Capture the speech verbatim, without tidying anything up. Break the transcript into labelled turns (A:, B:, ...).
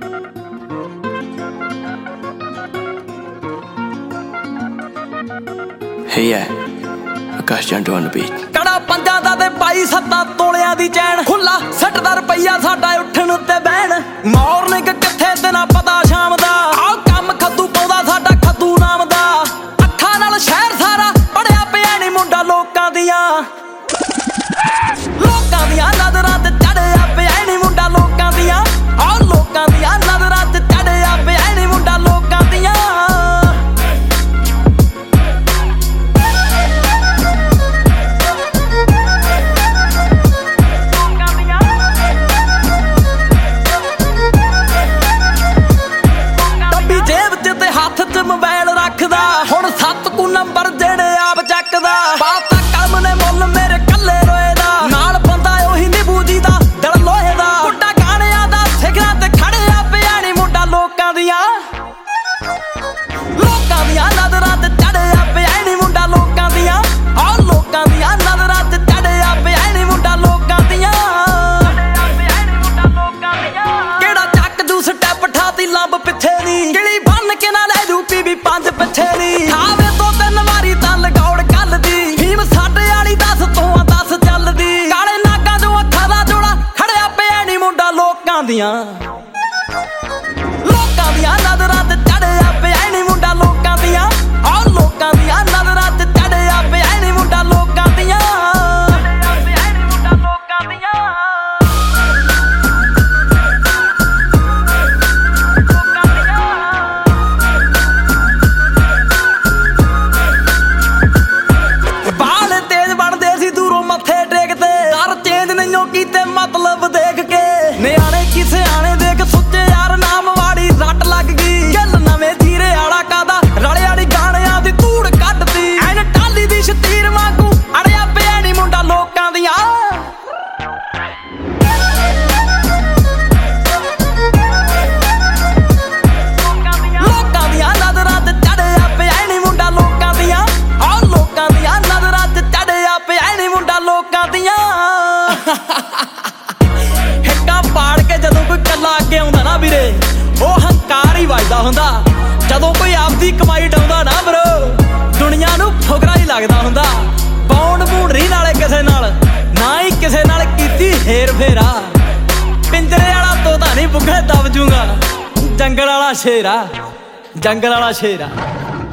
A: Hey yeah, Akash Jantu on the beat.
B: ਕੜਾ ਪੰਜਾਂ ਦਾ ਤੇ ਪਾਈ ਸੱਤਾਂ ਤੋਲਿਆਂ ਦੀ ਚੈਨ ਖੁੱਲਾ ਸੱਠ ਰੁਪਈਆ ਸਾਡਾ ਉੱਠਣ ਤੇ ਬਹਿਣ ਮਾਰਨਿੰਗ ਕਿੱਥੇ ਤੇ ਨਾ ਪਤਾ ਸ਼ਾਮ ਦਾ ਆਹ ਕੰਮ ਖੱਦੂ ਪਾਉਂਦਾ ਸਾਡਾ ਖੱਦੂ ਨਾਮ ਦਾ ਅੱਖਾਂ ਨਾਲ ਸ਼ਹਿਰ ਸਾਰਾ ਪੜਿਆ ਪਿਆ ਨੀ ਮੁੰਡਾ ਲੋਕਾਂ ਦੀਆਂ ਲੋਕਾਂ ਦੀਆਂ ਨਜ਼ਰਾਂ ਤੇ ਚੜਿਆ ਪਿਆ ਨੀ ਮੁੰਡਾ ਲੋਕਾਂ ਦੀਆਂ ਆਹ ਲੋਕਾਂ ਦੀਆਂ ਨਜ਼ਰਾਂ ਤੇ ਚੜਿਆ ਪਿਆ ਨੀ ਮੁੰਡਾ ਲੋਕਾਂ ਦੀਆਂ ਮੋਬਾਈਲ ਰੱਖਦਾ ਹੁਣ ਸੱਤ ਕੁ ਨੰਬਰ ਜਿਹੜੇ ਆਪ ਚੱਕਦਾ ਬਾਤਾ ਕੰਮ ਨੇ ਮੁੱਲ ਮੇਰੇ ਕੱਲੇ ਰੋਏ ਦਾ ਨਾਲ ਬੰਦਾ ਉਹੀ ਨਿਭੂ ਜੀ ਦਾ ਦਿਲ ਲੋਹੇ ਦਾ ਮੁੰਡਾ ਗਾਣਿਆਂ ਦਾ ਸਿਖਰਾਂ ਤੇ ਖੜਿਆ ਪਿਆ ਨੀ ਮੁੰਡਾ ਲੋਕਾਂ ਦੀਆਂ ਲੋਕਾਂ ਦੀਆਂ ਨਜ਼ਰਾਂ ਤੇ ਚੜਿਆ ਪਿਆ ਨੀ ਮੁੰਡਾ ਲੋਕਾਂ ਦੀਆਂ ਆਹ ਲੋਕਾਂ ਦੀਆਂ ਨਜ਼ਰਾਂ ਤੇ ਚੜਿਆ ਪਿਆ ਨੀ ਮੁੰਡਾ ਲੋਕਾਂ ਦੀਆਂ ਕਿਹੜਾ ਚੱਕ ਜੂ ਸਟੈਪ ਠਾਤੀ ਲੰਬ ਪਿੱਛੇ ਦੀ ਕਿਹੜੀ ਬੰਨ ਕੇ ਨਾਲ ਵੀ ਪੰਜ ਪਿੱਛੇ ਦੀ ਖਾਵੇ ਤੋਂ ਤਿੰਨ ਵਾਰੀ ਤਾਂ ਲਗੌੜ ਕੱਲ ਦੀ ਫੀਮ ਸਾਡੇ ਵਾਲੀ ਦਸ ਤੋਂ ਦਸ ਚੱਲਦੀ ਕਾਲੇ ਨਾਗਾਂ ਚੋਂ ਅੱਖਾਂ ਦਾ ਜੋੜਾ ਖੜਿਆ ਪਿਆ ਨੀ ਮੁੰਡਾ ਲੋਕਾਂ ਦੀਆਂ ਲੋਕਾਂ ਦੀਆਂ ਨਜ਼ਰਾਂ ਤੇ ਚੜਿਆ ਪਿਆ ਨੀ ਮੁੰਡਾ ਲੋਕਾਂ ਦੀਆਂ ਆਹ ਲੋਕਾਂ ਦੀਆਂ ਨਜ਼ਰਾਂ ਤੇ ਚੜਿਆ ਪਿਆ ਨੀ ਮੁੰਡਾ ਲੋਕਾਂ ਦੀਆਂ ਕੀਤੇ ਮਤਲਬ ਦੇਖ ਕੇ ਨਿਆਣੇ ਕਿਸੇ ਆਣੇ ਦੇਖ ਸੁੱਚੇ ਯਾਰ ਨਾਮ ਵਾੜੀ ਰੱਟ ਲੱਗ ਗਈ ਗੱਲ ਨਵੇਂ ਧੀਰੇ ਵਾਲਾ ਕਾਦਾ ਰਲੇ ਵਾਲੀ ਗਾਣਿਆਂ ਦੀ ਧੂੜ ਕੱਢਦੀ ਐਨ ਟਾਲੀ ਦੀ ਸ਼ਤੀਰ ਵਾਂਗੂ ਅੜਿਆ ਪਿਆ ਨੀ ਮੁੰਡਾ ਲੋਕਾਂ ਦੀਆਂ ਲੋਕਾਂ ਦੀਆਂ ਨਜ਼ਰਾਂ ਤੇ ਚੜਿਆ ਪਿਆ ਨੀ ਮੁੰਡਾ ਲੋਕਾਂ ਦੀਆਂ ਆਹ ਲੋਕਾਂ ਦੀਆਂ ਨਜ਼ਰਾਂ ਤੇ ਚੜਿਆ ਪਿਆ ਨੀ ਮੁੰਡਾ ਲੋਕਾਂ ਦੀਆਂ ਹਿੱਕਾ ਪਾੜ ਕੇ ਜਦੋਂ ਕੋਈ ਕੱਲਾ ਅੱਗੇ ਆਉਂਦਾ ਨਾ ਵੀਰੇ ਉਹ ਹੰਕਾਰ ਹੀ ਵੱਜਦਾ ਹੁੰਦਾ ਜਦੋਂ ਕੋਈ ਆਪਦੀ ਕਮਾਈ ਡਾਉਂਦਾ ਨਾ ਬਰੋ ਦੁਨੀਆ ਨੂੰ ਫੁਕਰਾ ਹੀ ਲੱਗਦਾ ਹੁੰਦਾ ਬੌਂਡ ਬੂੰਡਰੀ ਨਾਲੇ ਕਿਸੇ ਨਾਲ ਨਾ ਹੀ ਕਿਸੇ ਨਾਲ ਕੀਤੀ ਹੇਰ ਫੇਰਾ ਪਿੰਜਰੇ ਵਾਲਾ ਤੋਤਾ ਨਹੀਂ ਬੁੱਗੇ ਦਬ ਜੂਗਾ ਜੰਗਲ ਵਾਲਾ ਸ਼ੇਰ ਆ ਜੰਗਲ ਵਾਲਾ ਸ਼ੇਰ ਆ